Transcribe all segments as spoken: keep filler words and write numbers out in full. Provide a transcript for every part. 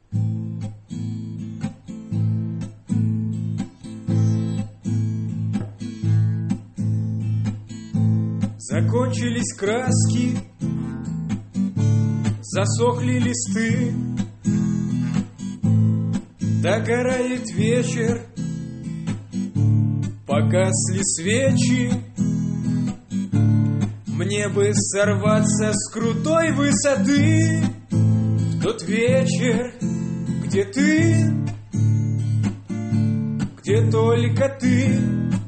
Закончились краски, засохли листы, догорает вечер, погасли свечи. Мне бы сорваться с крутой высоты в тот вечер, где ты, где только ты.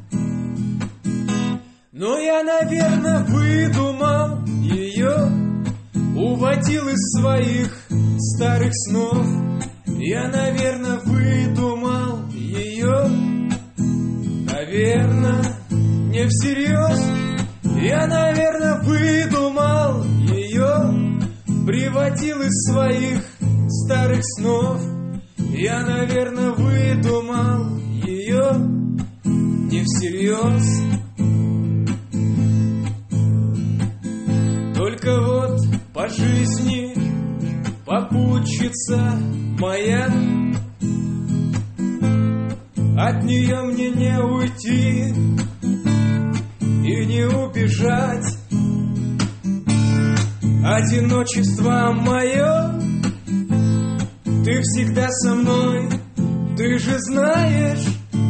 Но я, наверное, выдумал ее, уводил из своих старых снов. Я, наверное, выдумал ее, наверное, не всерьез. Я, наверное, выдумал ее, приводил из своих старых снов. Я, наверное, выдумал ее не всерьез. Только вот по жизни попутчица моя, от нее мне не уйти и не убежать. Одиночество мое, ты всегда со мной, ты же знаешь,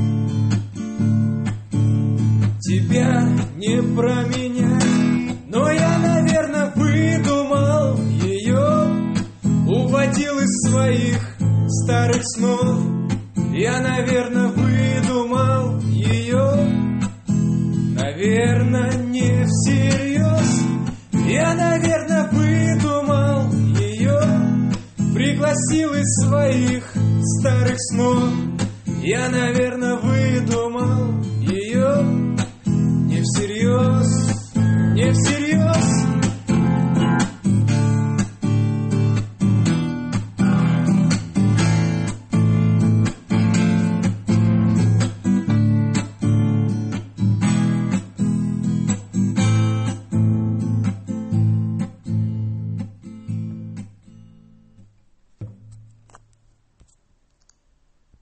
тебя не променять. Но я, наверное, выдумал ее, уводил из своих старых снов. Я, наверное, выдумал ее, наверное, не всерьез. Я, наверное, выдумал ее, пригласил из своих старых снов. Я, наверное, выдумал ее